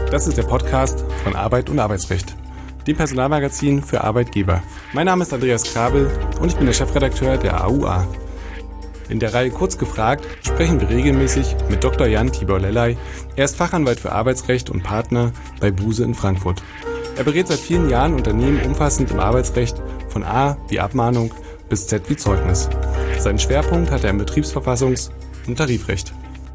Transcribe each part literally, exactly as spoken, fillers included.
Das ist der Podcast von Arbeit und Arbeitsrecht, dem Personalmagazin für Arbeitgeber. Mein Name ist Andreas Krabel und ich bin der Chefredakteur der A U A. In der Reihe Kurz gefragt sprechen wir regelmäßig mit Doktor Jan Tibor Lellay. Er ist Fachanwalt für Arbeitsrecht und Partner bei Buse in Frankfurt. Er berät seit vielen Jahren Unternehmen umfassend im Arbeitsrecht, von A wie Abmahnung bis Z wie Zeugnis. Seinen Schwerpunkt hat er im Betriebsverfassungs- und Tarifrecht.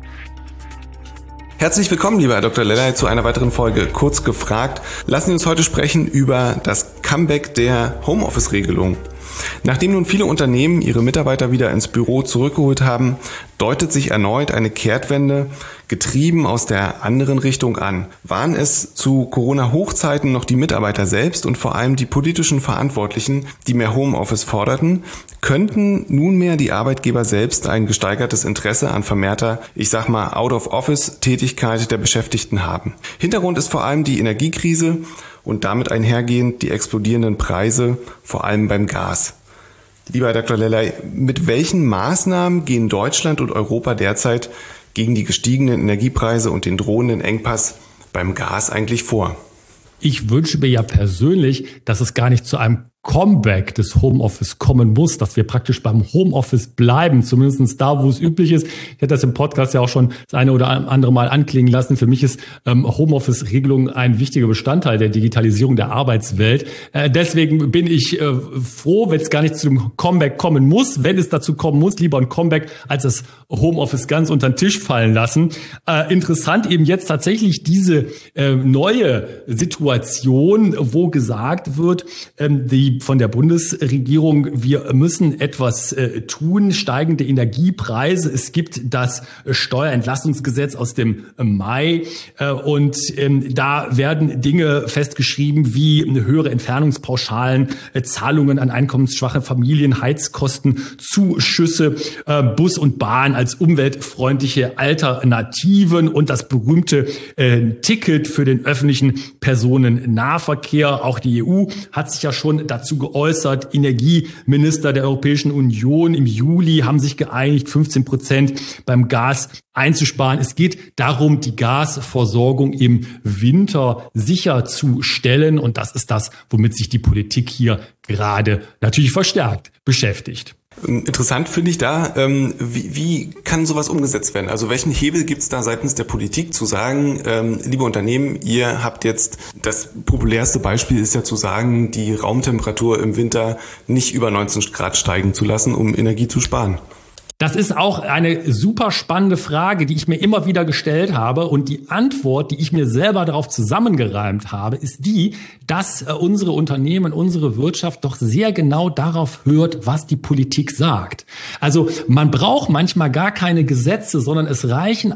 Herzlich willkommen, lieber Herr Doktor Lellay, zu einer weiteren Folge Kurz gefragt. Lassen Sie uns heute sprechen über das Comeback der Homeoffice-Regelung. Nachdem nun viele Unternehmen ihre Mitarbeiter wieder ins Büro zurückgeholt haben, deutet sich erneut eine Kehrtwende, getrieben aus der anderen Richtung an. Waren es zu Corona-Hochzeiten noch die Mitarbeiter selbst und vor allem die politischen Verantwortlichen, die mehr Homeoffice forderten, könnten nunmehr die Arbeitgeber selbst ein gesteigertes Interesse an vermehrter, ich sag mal, Out-of-Office-Tätigkeit der Beschäftigten haben. Hintergrund ist vor allem die Energiekrise und damit einhergehend die explodierenden Preise, vor allem beim Gas. Lieber Herr Doktor Lellay, mit welchen Maßnahmen gehen Deutschland und Europa derzeit gegen die gestiegenen Energiepreise und den drohenden Engpass beim Gas eigentlich vor? Ich wünsche mir ja persönlich, dass es gar nicht zu einem Comeback des Homeoffice kommen muss, dass wir praktisch beim Homeoffice bleiben, zumindest da, wo es üblich ist. Ich hätte das im Podcast ja auch schon das eine oder andere Mal anklingen lassen. Für mich ist ähm, Homeoffice-Regelung ein wichtiger Bestandteil der Digitalisierung der Arbeitswelt. Äh, deswegen bin ich äh, froh, wenn es gar nicht zu einem Comeback kommen muss. Wenn es dazu kommen muss, lieber ein Comeback, als das Homeoffice ganz unter den Tisch fallen lassen. Äh, interessant eben jetzt tatsächlich diese äh, neue Situation, wo gesagt wird, ähm, die von der Bundesregierung, wir müssen etwas äh, tun, steigende Energiepreise. Es gibt das Steuerentlastungsgesetz aus dem Mai äh, und ähm, da werden Dinge festgeschrieben wie höhere Entfernungspauschalen, äh, Zahlungen an einkommensschwache Familien, Heizkosten, Zuschüsse, äh, Bus und Bahn als umweltfreundliche Alternativen und das berühmte äh, Ticket für den öffentlichen Personennahverkehr. Auch die E U hat sich ja schon dazu geäußert. Energieminister der Europäischen Union im Juli haben sich geeinigt, fünfzehn Prozent beim Gas einzusparen. Es geht darum, die Gasversorgung im Winter sicherzustellen. Und das ist das, womit sich die Politik hier gerade natürlich verstärkt beschäftigt. Interessant finde ich da, ähm, wie, wie kann sowas umgesetzt werden? Also welchen Hebel gibt es da seitens der Politik zu sagen, ähm, liebe Unternehmen, ihr habt jetzt, das populärste Beispiel ist ja zu sagen, die Raumtemperatur im Winter nicht über neunzehn Grad steigen zu lassen, um Energie zu sparen? Das ist auch eine super spannende Frage, die ich mir immer wieder gestellt habe. Und die Antwort, die ich mir selber darauf zusammengereimt habe, ist die, dass unsere Unternehmen, unsere Wirtschaft doch sehr genau darauf hört, was die Politik sagt. Also man braucht manchmal gar keine Gesetze, sondern es reichen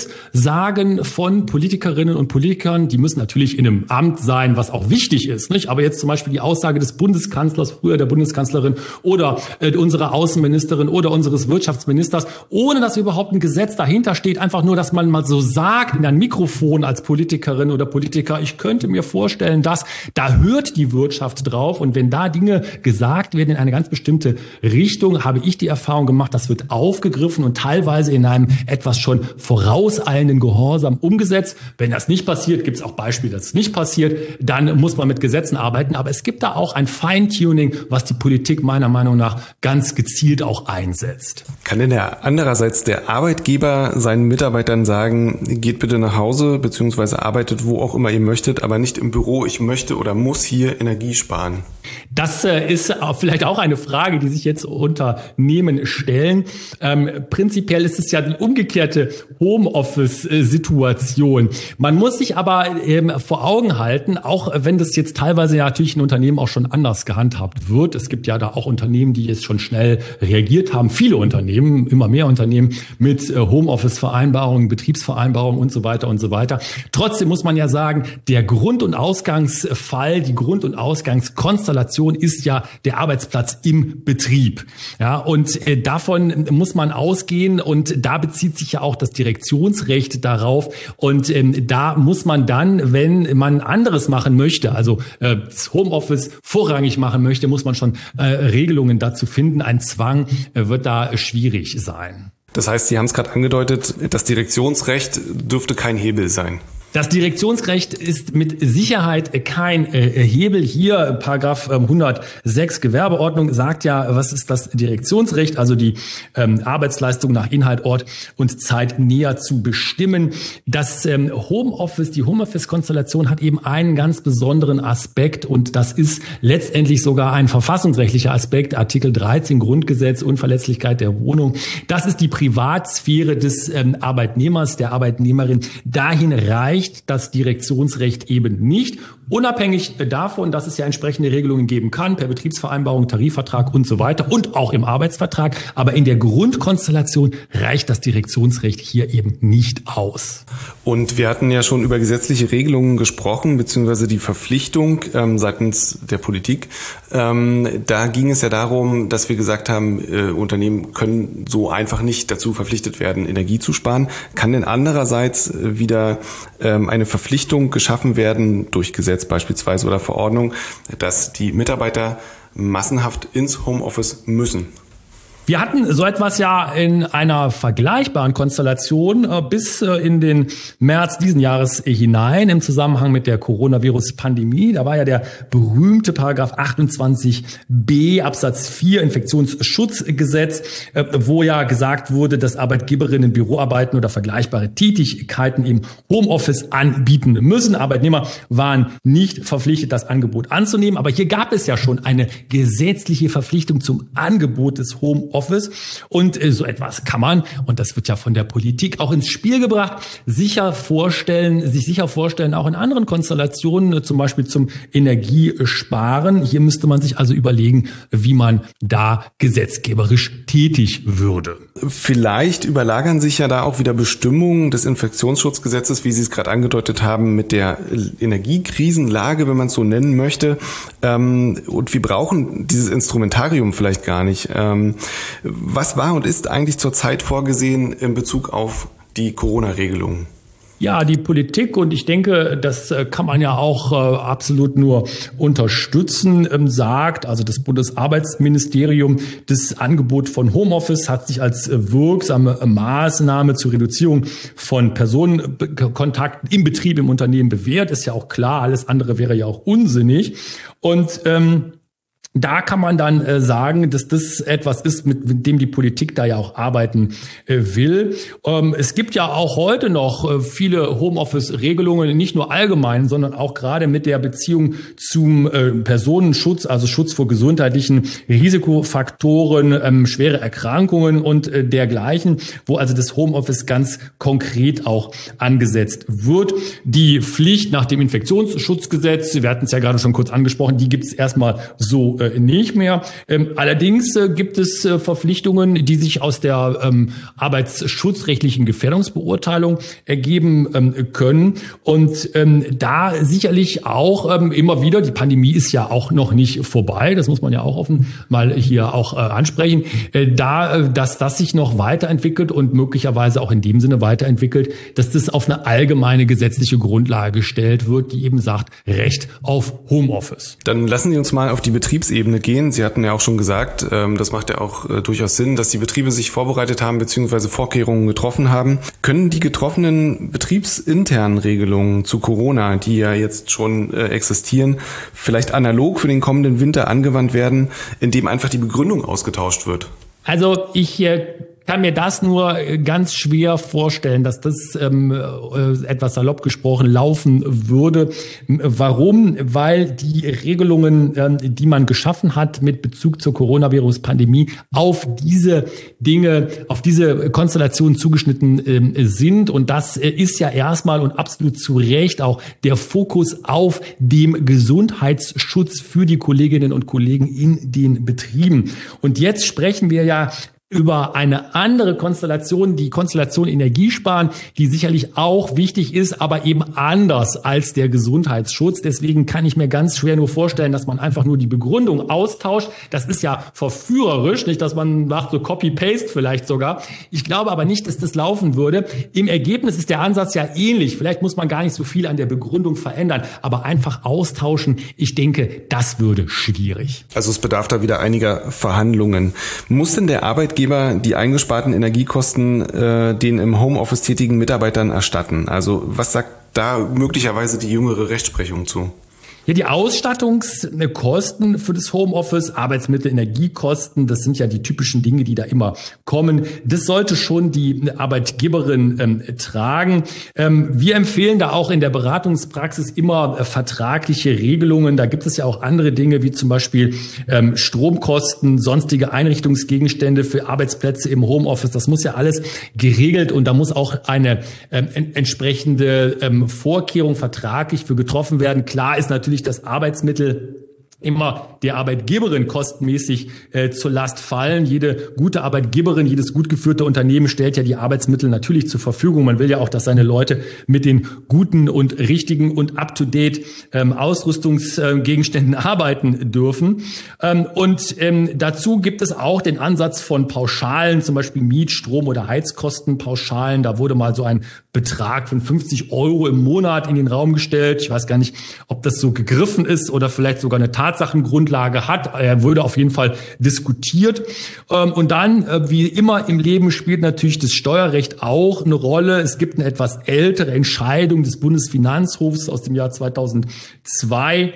Aussagen von Politikerinnen und Politikern. Die müssen natürlich in einem Amt sein, was auch wichtig ist, nicht? Aber jetzt zum Beispiel die Aussage des Bundeskanzlers, früher der Bundeskanzlerin oder äh, unserer Außenministerin oder unseres Wirtschaftsministers, Wirtschaftsministers, ohne dass überhaupt ein Gesetz dahinter steht, einfach nur, dass man mal so sagt in ein Mikrofon als Politikerin oder Politiker, ich könnte mir vorstellen, dass, da hört die Wirtschaft drauf und wenn da Dinge gesagt werden in eine ganz bestimmte Richtung, habe ich die Erfahrung gemacht, das wird aufgegriffen und teilweise in einem etwas schon vorauseilenden Gehorsam umgesetzt. Wenn das nicht passiert, gibt es auch Beispiele, dass es nicht passiert, dann muss man mit Gesetzen arbeiten, aber es gibt da auch ein Feintuning, was die Politik meiner Meinung nach ganz gezielt auch einsetzt. Kann denn der andererseits der Arbeitgeber seinen Mitarbeitern sagen, geht bitte nach Hause beziehungsweise arbeitet wo auch immer ihr möchtet, aber nicht im Büro, ich möchte oder muss hier Energie sparen? Das äh, ist vielleicht auch eine Frage, die sich jetzt Unternehmen stellen. Ähm, prinzipiell ist es ja die umgekehrte Homeoffice-Situation. Man muss sich aber ähm, vor Augen halten, auch wenn das jetzt teilweise ja natürlich in Unternehmen auch schon anders gehandhabt wird. Es gibt ja da auch Unternehmen, die jetzt schon schnell reagiert haben. Viele Unternehmen, immer mehr Unternehmen mit äh, Homeoffice-Vereinbarungen, Betriebsvereinbarungen und so weiter und so weiter. Trotzdem muss man ja sagen, der Grund- und Ausgangsfall, die Grund- und Ausgangskonstellation ist ja der Arbeitsplatz im Betrieb. Ja, und äh, davon muss man ausgehen und da bezieht sich ja auch das Direktionsrecht darauf und ähm, da muss man dann, wenn man anderes machen möchte, also äh, das Homeoffice vorrangig machen möchte, muss man schon äh, Regelungen dazu finden. Ein Zwang äh, wird da schwierig sein. Das heißt, Sie haben es gerade angedeutet, das Direktionsrecht dürfte kein Hebel sein. Das Direktionsrecht ist mit Sicherheit kein äh, Hebel. Hier Paragraph ähm, hundertsechs Gewerbeordnung sagt ja, was ist das Direktionsrecht? Also die ähm, Arbeitsleistung nach Inhalt, Ort und Zeit näher zu bestimmen. Das ähm, Homeoffice, die Homeoffice-Konstellation hat eben einen ganz besonderen Aspekt und das ist letztendlich sogar ein verfassungsrechtlicher Aspekt. Artikel dreizehn Grundgesetz, Unverletzlichkeit der Wohnung. Das ist die Privatsphäre des ähm, Arbeitnehmers, der Arbeitnehmerin. Dahin reicht das Direktionsrecht eben nicht. Unabhängig davon, dass es ja entsprechende Regelungen geben kann, per Betriebsvereinbarung, Tarifvertrag und so weiter und auch im Arbeitsvertrag. Aber in der Grundkonstellation reicht das Direktionsrecht hier eben nicht aus. Und wir hatten ja schon über gesetzliche Regelungen gesprochen, beziehungsweise die Verpflichtung ähm, seitens der Politik. Ähm, da ging es ja darum, dass wir gesagt haben, äh, Unternehmen können so einfach nicht dazu verpflichtet werden, Energie zu sparen. Kann denn andererseits wieder ähm, eine Verpflichtung geschaffen werden durch Gesetz beispielsweise oder Verordnung, dass die Mitarbeiter massenhaft ins Homeoffice müssen? Wir hatten so etwas ja in einer vergleichbaren Konstellation äh, bis äh, in den März diesen Jahres hinein im Zusammenhang mit der Coronavirus-Pandemie. Da war ja der berühmte Paragraph achtundzwanzig b Absatz vier Infektionsschutzgesetz, äh, wo ja gesagt wurde, dass Arbeitgeberinnen Büroarbeiten oder vergleichbare Tätigkeiten im Homeoffice anbieten müssen. Arbeitnehmer waren nicht verpflichtet, das Angebot anzunehmen. Aber hier gab es ja schon eine gesetzliche Verpflichtung zum Angebot des Homeoffice. Und so etwas kann man, und das wird ja von der Politik auch ins Spiel gebracht, sicher vorstellen, sich sicher vorstellen, auch in anderen Konstellationen, zum Beispiel zum Energiesparen. Hier müsste man sich also überlegen, wie man da gesetzgeberisch tätig würde. Vielleicht überlagern sich ja da auch wieder Bestimmungen des Infektionsschutzgesetzes, wie Sie es gerade angedeutet haben, mit der Energiekrisenlage, wenn man es so nennen möchte. Und wir brauchen dieses Instrumentarium vielleicht gar nicht. Was war und ist eigentlich zurzeit vorgesehen in Bezug auf die Corona-Regelungen? Ja, die Politik, und ich denke, das kann man ja auch äh, absolut nur unterstützen, ähm, sagt, also das Bundesarbeitsministerium, das Angebot von Homeoffice hat sich als äh, wirksame Maßnahme zur Reduzierung von Personenkontakten im Betrieb, im Unternehmen bewährt. Ist ja auch klar, alles andere wäre ja auch unsinnig. Und ähm, Da kann man dann äh, sagen, dass das etwas ist, mit, mit dem die Politik da ja auch arbeiten äh, will. Ähm, es gibt ja auch heute noch äh, viele Homeoffice-Regelungen, nicht nur allgemein, sondern auch gerade mit der Beziehung zum äh, Personenschutz, also Schutz vor gesundheitlichen Risikofaktoren, ähm, schwere Erkrankungen und äh, dergleichen, wo also das Homeoffice ganz konkret auch angesetzt wird. Die Pflicht nach dem Infektionsschutzgesetz, wir hatten es ja gerade schon kurz angesprochen, die gibt es erstmal so nicht mehr. Allerdings gibt es Verpflichtungen, die sich aus der arbeitsschutzrechtlichen Gefährdungsbeurteilung ergeben können. Und da sicherlich auch immer wieder, die Pandemie ist ja auch noch nicht vorbei, das muss man ja auch offen mal hier auch ansprechen, da, dass das sich noch weiterentwickelt und möglicherweise auch in dem Sinne weiterentwickelt, dass das auf eine allgemeine gesetzliche Grundlage gestellt wird, die eben sagt, Recht auf Homeoffice. Dann lassen Sie uns mal auf die Betriebsebene gehen. Sie hatten ja auch schon gesagt, das macht ja auch durchaus Sinn, dass die Betriebe sich vorbereitet haben bzw. Vorkehrungen getroffen haben. Können die getroffenen betriebsinternen Regelungen zu Corona, die ja jetzt schon existieren, vielleicht analog für den kommenden Winter angewandt werden, indem einfach die Begründung ausgetauscht wird? Also ich kann mir das nur ganz schwer vorstellen, dass das ähm, etwas salopp gesprochen laufen würde. Warum? Weil die Regelungen, ähm, die man geschaffen hat mit Bezug zur Coronavirus-Pandemie, auf diese Dinge, auf diese Konstellationen zugeschnitten ähm, sind. Und das ist ja erstmal und absolut zu Recht auch der Fokus auf dem Gesundheitsschutz für die Kolleginnen und Kollegen in den Betrieben. Und jetzt sprechen wir ja über eine andere Konstellation, die Konstellation Energiesparen, die sicherlich auch wichtig ist, aber eben anders als der Gesundheitsschutz. Deswegen kann ich mir ganz schwer nur vorstellen, dass man einfach nur die Begründung austauscht. Das ist ja verführerisch, nicht, dass man macht so Copy-Paste vielleicht sogar. Ich glaube aber nicht, dass das laufen würde. Im Ergebnis ist der Ansatz ja ähnlich. Vielleicht muss man gar nicht so viel an der Begründung verändern, aber einfach austauschen. Ich denke, das würde schwierig. Also es bedarf da wieder einiger Verhandlungen. Muss denn der Arbeitgeber die eingesparten Energiekosten äh, den im Homeoffice tätigen Mitarbeitern erstatten? Also was sagt da möglicherweise die jüngere Rechtsprechung zu? Ja, die Ausstattungskosten für das Homeoffice, Arbeitsmittel, Energiekosten, das sind ja die typischen Dinge, die da immer kommen. Das sollte schon die Arbeitgeberin ähm, tragen. Ähm, wir empfehlen da auch in der Beratungspraxis immer äh, vertragliche Regelungen. Da gibt es ja auch andere Dinge, wie zum Beispiel ähm, Stromkosten, sonstige Einrichtungsgegenstände für Arbeitsplätze im Homeoffice. Das muss ja alles geregelt und da muss auch eine ähm, en- entsprechende ähm, Vorkehrung vertraglich für getroffen werden. Klar ist natürlich das Arbeitsmittel immer der Arbeitgeberin kostenmäßig äh, zur Last fallen. Jede gute Arbeitgeberin, jedes gut geführte Unternehmen stellt ja die Arbeitsmittel natürlich zur Verfügung. Man will ja auch, dass seine Leute mit den guten und richtigen und up-to-date ähm, Ausrüstungsgegenständen äh, arbeiten dürfen. Ähm, und ähm, dazu gibt es auch den Ansatz von Pauschalen, zum Beispiel Miet-, Strom- oder Heizkostenpauschalen. Da wurde mal so ein Betrag von fünfzig Euro im Monat in den Raum gestellt. Ich weiß gar nicht, ob das so gegriffen ist oder vielleicht sogar eine Tatsachengrundlage hat. Er wurde auf jeden Fall diskutiert. Und dann, wie immer im Leben, spielt natürlich das Steuerrecht auch eine Rolle. Es gibt eine etwas ältere Entscheidung des Bundesfinanzhofs aus dem Jahr zweitausendzwei,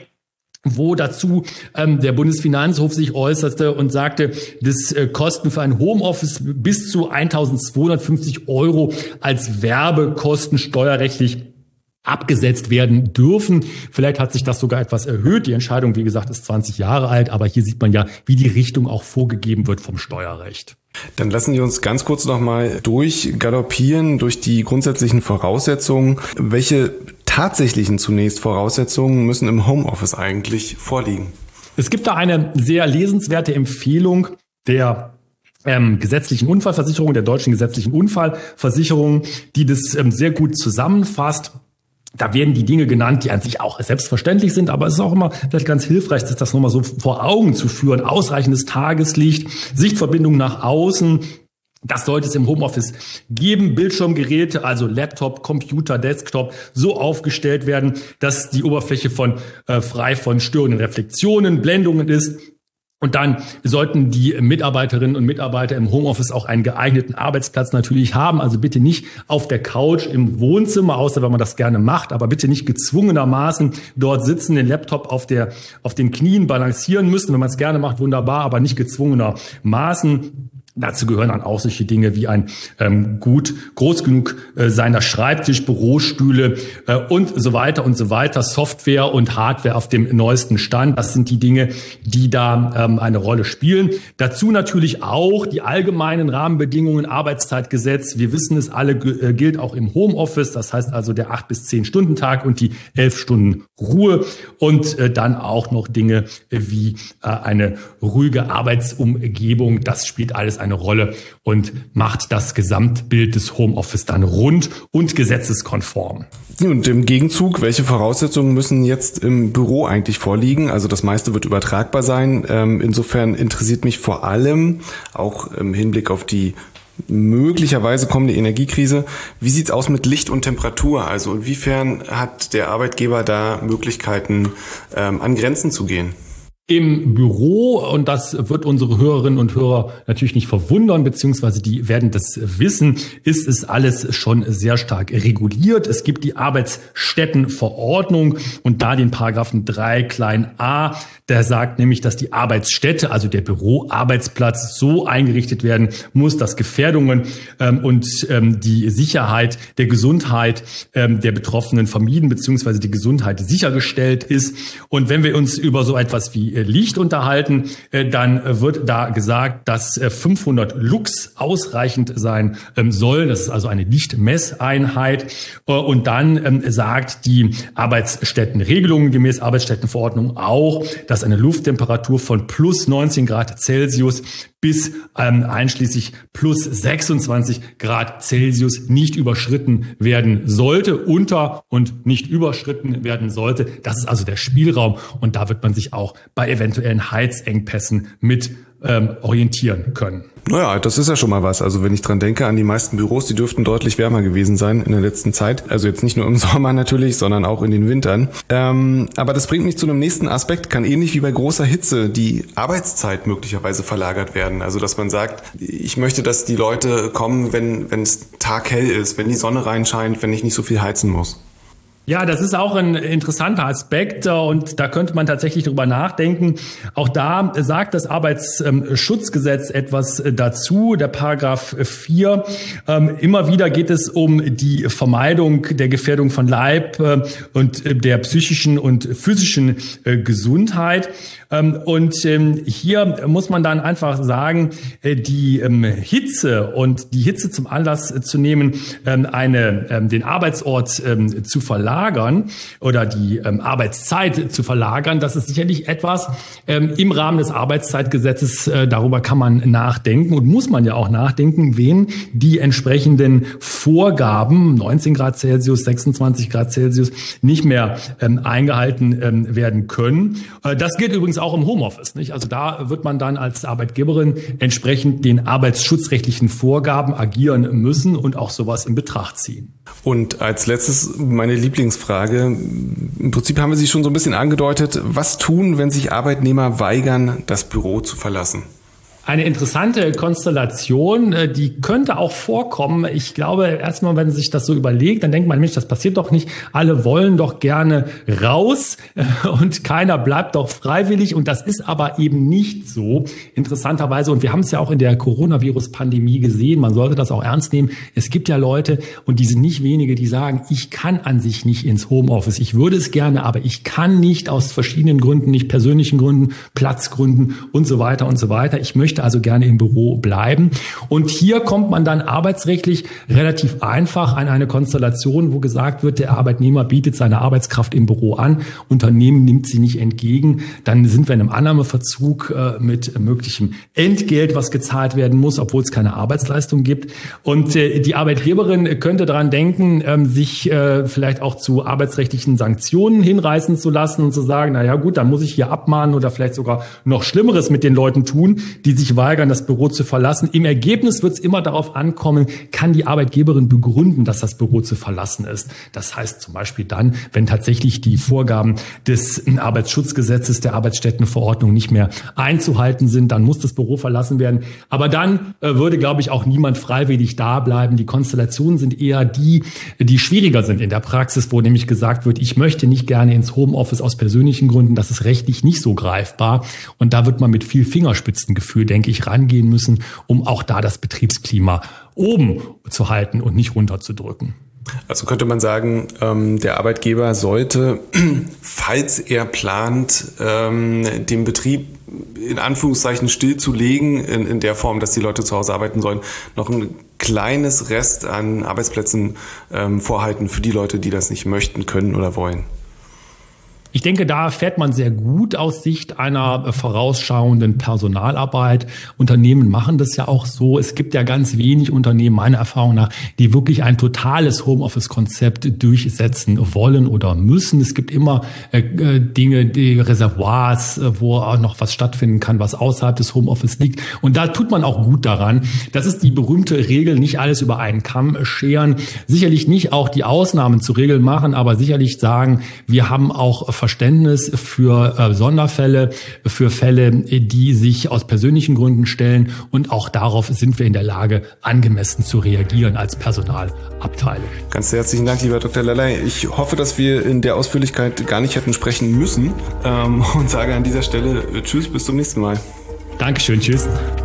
wo dazu ähm, der Bundesfinanzhof sich äußerte und sagte, dass äh, Kosten für ein Homeoffice bis zu eintausendzweihundertfünfzig Euro als Werbekosten steuerrechtlich abgesetzt werden dürfen. Vielleicht hat sich das sogar etwas erhöht. Die Entscheidung, wie gesagt, ist zwanzig Jahre alt, aber hier sieht man ja, wie die Richtung auch vorgegeben wird vom Steuerrecht. Dann lassen Sie uns ganz kurz nochmal durchgaloppieren durch die grundsätzlichen Voraussetzungen. Welche tatsächlichen zunächst Voraussetzungen müssen im Homeoffice eigentlich vorliegen? Es gibt da eine sehr lesenswerte Empfehlung der ähm, gesetzlichen Unfallversicherung, der deutschen gesetzlichen Unfallversicherung, die das ähm, sehr gut zusammenfasst. Da werden die Dinge genannt, die an sich auch selbstverständlich sind, aber es ist auch immer vielleicht ganz hilfreich, sich das nochmal so vor Augen zu führen. Ausreichendes Tageslicht, Sichtverbindung nach außen. Das sollte es im Homeoffice geben. Bildschirmgeräte, also Laptop, Computer, Desktop, so aufgestellt werden, dass die Oberfläche von äh, frei von störenden Reflexionen, Blendungen ist. Und dann sollten die Mitarbeiterinnen und Mitarbeiter im Homeoffice auch einen geeigneten Arbeitsplatz natürlich haben. Also bitte nicht auf der Couch im Wohnzimmer, außer wenn man das gerne macht, aber bitte nicht gezwungenermaßen dort sitzen, den Laptop auf der, auf den Knien balancieren müssen. Wenn man es gerne macht, wunderbar, aber nicht gezwungenermaßen. Dazu gehören dann auch solche Dinge wie ein ähm, gut groß genug äh, seiner Schreibtisch, Bürostühle äh, und so weiter und so weiter, Software und Hardware auf dem neuesten Stand. Das sind die Dinge, die da ähm, eine Rolle spielen. Dazu natürlich auch die allgemeinen Rahmenbedingungen, Arbeitszeitgesetz. Wir wissen es alle, äh, gilt auch im Homeoffice. Das heißt also der acht bis zehn Stunden Tag und die elf Stunden Ruhe und äh, dann auch noch Dinge äh, wie äh, eine ruhige Arbeitsumgebung. Das spielt alles eine Rolle und macht das Gesamtbild des Homeoffice dann rund und gesetzeskonform. Und im Gegenzug, welche Voraussetzungen müssen jetzt im Büro eigentlich vorliegen? Also das meiste wird übertragbar sein. Insofern interessiert mich vor allem auch im Hinblick auf die möglicherweise kommende Energiekrise. Wie sieht's aus mit Licht und Temperatur? Also inwiefern hat der Arbeitgeber da Möglichkeiten, an Grenzen zu gehen? Im Büro, und das wird unsere Hörerinnen und Hörer natürlich nicht verwundern, beziehungsweise die werden das wissen, ist es alles schon sehr stark reguliert. Es gibt die Arbeitsstättenverordnung und da den Paragraphen drei klein a, der sagt nämlich, dass die Arbeitsstätte, also der Büroarbeitsplatz, so eingerichtet werden muss, dass Gefährdungen ähm, und ähm, die Sicherheit der Gesundheit ähm, der Betroffenen vermieden, beziehungsweise die Gesundheit sichergestellt ist. Und wenn wir uns über so etwas wie Licht unterhalten, dann wird da gesagt, dass fünfhundert Lux ausreichend sein soll. Das ist also eine Lichtmesseinheit. Und dann sagt die Arbeitsstättenregelung gemäß Arbeitsstättenverordnung auch, dass eine Lufttemperatur von plus neunzehn Grad Celsius bis ähm, einschließlich plus sechsundzwanzig Grad Celsius nicht überschritten werden sollte, unter und nicht überschritten werden sollte. Das ist also der Spielraum und da wird man sich auch bei eventuellen Heizengpässen mit ähm, orientieren können. Naja, das ist ja schon mal was. Also wenn ich dran denke an die meisten Büros, die dürften deutlich wärmer gewesen sein in der letzten Zeit. Also jetzt nicht nur im Sommer natürlich, sondern auch in den Wintern. Ähm, aber das bringt mich zu einem nächsten Aspekt. Kann ähnlich wie bei großer Hitze die Arbeitszeit möglicherweise verlagert werden. Also dass man sagt, ich möchte, dass die Leute kommen, wenn wenn es taghell ist, wenn die Sonne reinscheint, wenn ich nicht so viel heizen muss. Ja, das ist auch ein interessanter Aspekt und da könnte man tatsächlich drüber nachdenken. Auch da sagt das Arbeitsschutzgesetz etwas dazu, der Paragraph vier. Immer wieder geht es um die Vermeidung der Gefährdung von Leib und der psychischen und physischen Gesundheit. Und hier muss man dann einfach sagen, die Hitze und die Hitze zum Anlass zu nehmen, eine, den Arbeitsort zu verlagern, Verlagern oder die ähm, Arbeitszeit zu verlagern, das ist sicherlich etwas ähm, im Rahmen des Arbeitszeitgesetzes, äh, darüber kann man nachdenken und muss man ja auch nachdenken, wen die entsprechenden Vorgaben, neunzehn Grad Celsius, sechsundzwanzig Grad Celsius, nicht mehr ähm, eingehalten ähm, werden können. Äh, das gilt übrigens auch im Homeoffice, nicht? Also da wird man dann als Arbeitgeberin entsprechend den arbeitsschutzrechtlichen Vorgaben agieren müssen und auch sowas in Betracht ziehen. Und als letztes meine Lieblingsfrage. Im Prinzip haben wir sie schon so ein bisschen angedeutet. Was tun, wenn sich Arbeitnehmer weigern, das Büro zu verlassen? Eine interessante Konstellation, die könnte auch vorkommen. Ich glaube, erstmal, wenn man sich das so überlegt, dann denkt man, Mensch, das passiert doch nicht. Alle wollen doch gerne raus und keiner bleibt doch freiwillig. Und das ist aber eben nicht so, interessanterweise. Und wir haben es ja auch in der Coronavirus-Pandemie gesehen. Man sollte das auch ernst nehmen. Es gibt ja Leute, und die sind nicht wenige, die sagen, ich kann an sich nicht ins Homeoffice. Ich würde es gerne, aber ich kann nicht aus verschiedenen Gründen, nicht persönlichen Gründen, Platzgründen und so weiter und so weiter. Ich möchte also gerne im Büro bleiben. Und hier kommt man dann arbeitsrechtlich relativ einfach an eine Konstellation, wo gesagt wird, der Arbeitnehmer bietet seine Arbeitskraft im Büro an, Unternehmen nimmt sie nicht entgegen. Dann sind wir in einem Annahmeverzug äh, mit möglichem Entgelt, was gezahlt werden muss, obwohl es keine Arbeitsleistung gibt. Und äh, die Arbeitgeberin könnte daran denken, ähm, sich äh, vielleicht auch zu arbeitsrechtlichen Sanktionen hinreißen zu lassen und zu sagen, na ja gut, dann muss ich hier abmahnen oder vielleicht sogar noch Schlimmeres mit den Leuten tun, die sich weigern, das Büro zu verlassen. Im Ergebnis wird es immer darauf ankommen, kann die Arbeitgeberin begründen, dass das Büro zu verlassen ist. Das heißt zum Beispiel dann, wenn tatsächlich die Vorgaben des Arbeitsschutzgesetzes, der Arbeitsstättenverordnung nicht mehr einzuhalten sind, dann muss das Büro verlassen werden. Aber dann äh, würde, glaube ich, auch niemand freiwillig da bleiben. Die Konstellationen sind eher die, die schwieriger sind in der Praxis, wo nämlich gesagt wird, ich möchte nicht gerne ins Homeoffice aus persönlichen Gründen. Das ist rechtlich nicht so greifbar. Und da wird man mit viel Fingerspitzengefühl, denke ich, rangehen müssen, um auch da das Betriebsklima oben zu halten und nicht runterzudrücken. Also könnte man sagen, der Arbeitgeber sollte, falls er plant, den Betrieb in Anführungszeichen stillzulegen, in, in der Form, dass die Leute zu Hause arbeiten sollen, noch ein kleines Rest an Arbeitsplätzen vorhalten für die Leute, die das nicht möchten, können oder wollen. Ich denke, da fährt man sehr gut aus Sicht einer vorausschauenden Personalarbeit. Unternehmen machen das ja auch so. Es gibt ja ganz wenig Unternehmen, meiner Erfahrung nach, die wirklich ein totales Homeoffice-Konzept durchsetzen wollen oder müssen. Es gibt immer äh, Dinge, die Reservoirs, wo auch noch was stattfinden kann, was außerhalb des Homeoffice liegt. Und da tut man auch gut daran. Das ist die berühmte Regel, nicht alles über einen Kamm scheren. Sicherlich nicht auch die Ausnahmen zu Regeln machen, aber sicherlich sagen, wir haben auch Verständnis für äh, Sonderfälle, für Fälle, die sich aus persönlichen Gründen stellen. Und auch darauf sind wir in der Lage, angemessen zu reagieren als Personalabteilung. Ganz herzlichen Dank, lieber Doktor Lellay. Ich hoffe, dass wir in der Ausführlichkeit gar nicht hätten sprechen müssen ähm, und sage an dieser Stelle Tschüss, bis zum nächsten Mal. Dankeschön, tschüss.